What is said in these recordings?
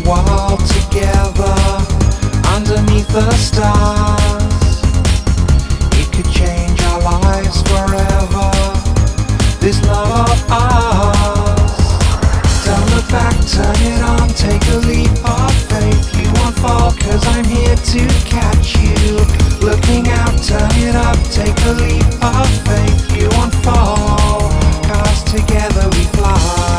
world together underneath the stars. It could change our lives forever, this love of ours. Don't look back, turn it on, take a leap of faith. You won't fall, cause I'm here to catch you. Looking out, turn it up, take a leap of faith. You won't fall, cause together we fly.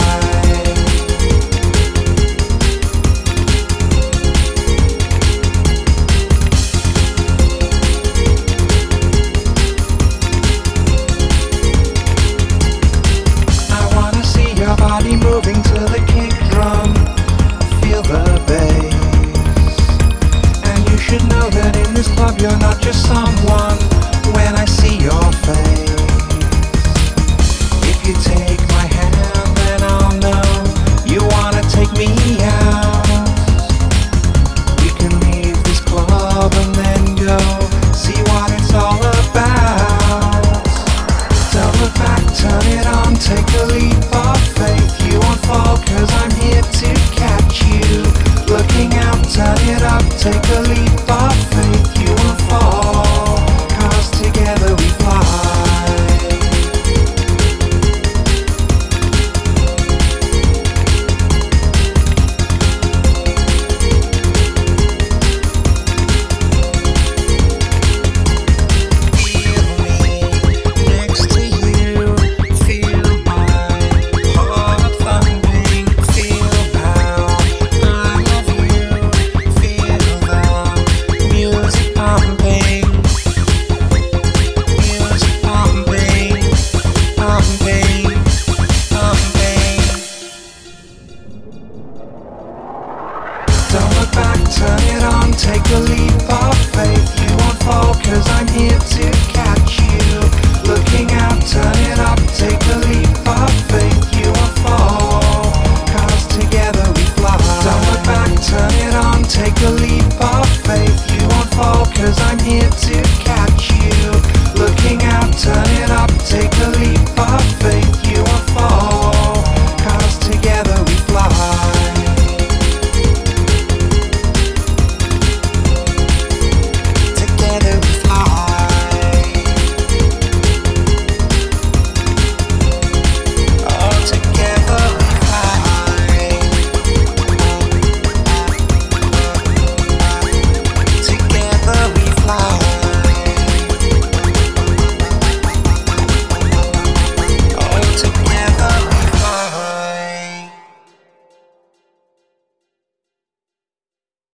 Your body moving to the kick drum, feel the bass. And you should know that in this club you're not just someone when I see your face. If you take my hand then I'll know you wanna take me out. We can leave this club and then go see what it's all about. Don't look back, turn it on, take a leap of faith. You won't fall, cause I'm here to catch you. Looking out, turn it up, take a leap of faith. You won't fall, cause together we fly. Don't look back, turn it on, take a leap of faith. You won't fall, cause I'm here to catch you. Looking out, turn it up, take a leap of faith. You won't fall, cause together we fly. Don't look back, turn it on, take a leap of faith. You won't fall, cause I'm here to